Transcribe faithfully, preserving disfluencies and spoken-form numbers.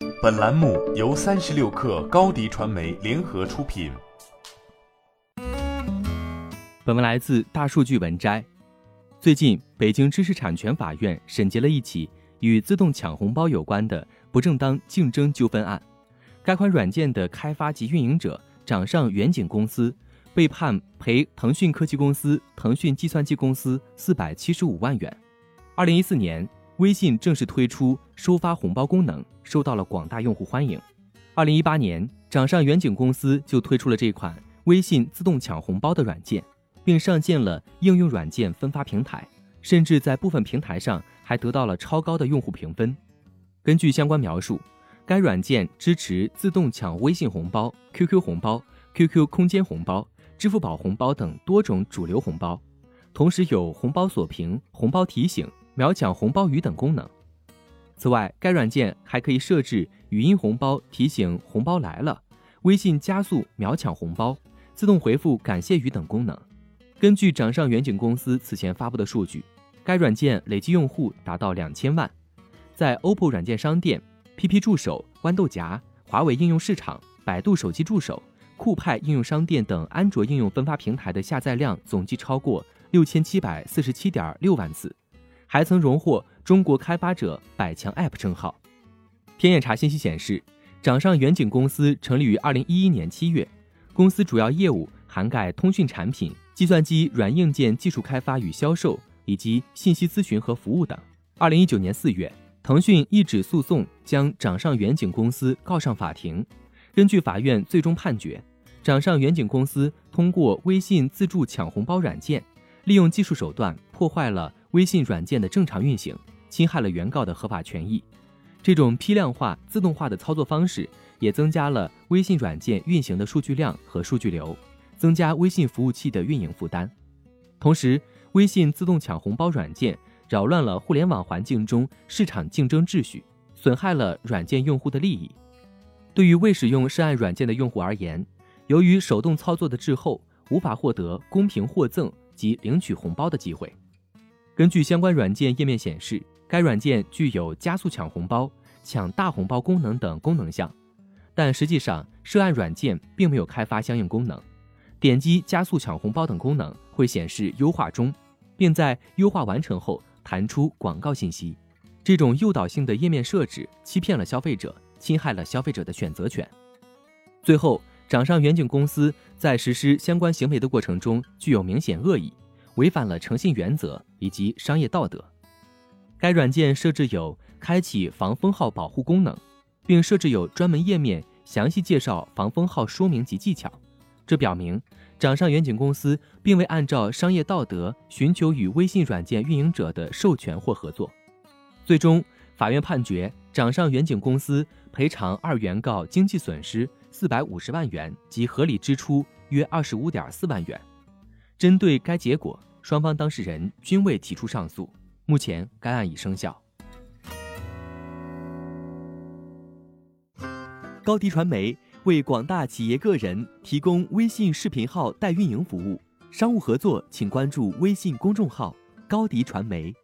本栏目由三十六氪高迪传媒联合出品。 本文来自大数据文摘。最近，北京知识产权法院审结了一起与自动抢红包有关的不正当竞争纠纷案。该款软件的开发及运营者掌上远景公司被判赔腾讯科技公司、腾讯计算机公司四百七十五万元。二零一四年，微信正式推出收发红包功能，受到了广大用户欢迎。二零一八年，掌上远景公司就推出了这款微信自动抢红包的软件，并上线了应用软件分发平台，甚至在部分平台上还得到了超高的用户评分。根据相关描述，该软件支持自动抢微信红包、Q Q 红包、Q Q 空间红包、支付宝红包等多种主流红包，同时有红包锁屏、红包提醒、秒抢红包雨等功能。此外，该软件还可以设置语音红包提醒红包来了、微信加速秒抢红包、自动回复感谢语等功能。根据掌上远景公司此前发布的数据，该软件累计用户达到两千万，在 O P P O 软件商店、P P 助手、豌豆荚、华为应用市场、百度手机助手、酷派应用商店等安卓应用分发平台的下载量总计超过六千七百四十七点六万次，还曾荣获中国开发者百强 App 称号。天眼查信息显示，掌上远景公司成立于二零一一年七月，公司主要业务涵盖通讯产品、计算机软硬件技术开发与销售，以及信息咨询和服务等。二零一九年四月，腾讯一纸诉讼将掌上远景公司告上法庭。根据法院最终判决，掌上远景公司通过微信自助抢红包软件，利用技术手段破坏了微信软件的正常运行，侵害了原告的合法权益。这种批量化、自动化的操作方式也增加了微信软件运行的数据量和数据流，增加微信服务器的运营负担。同时，微信自动抢红包软件扰乱了互联网环境中市场竞争秩序，损害了软件用户的利益。对于未使用涉案软件的用户而言，由于手动操作的滞后，无法获得公平获赠及领取红包的机会。根据相关软件页面显示，该软件具有加速抢红包、抢大红包功能等功能项，但实际上涉案软件并没有开发相应功能。点击加速抢红包等功能会显示优化中，并在优化完成后弹出广告信息。这种诱导性的页面设置欺骗了消费者，侵害了消费者的选择权。最后，掌上远景公司在实施相关行为的过程中具有明显恶意，违反了诚信原则以及商业道德。该软件设置有开启防封号保护功能，并设置有专门页面详细介绍防封号说明及技巧。这表明掌上远景公司并未按照商业道德寻求与微信软件运营者的授权或合作。最终，法院判决掌上远景公司赔偿二原告经济损失四百五十万元及合理支出约二十五点四万元。针对该结果，双方当事人均未提出上诉，目前该案已生效。高迪传媒为广大企业个人提供微信视频号代运营服务，商务合作请关注微信公众号高迪传媒。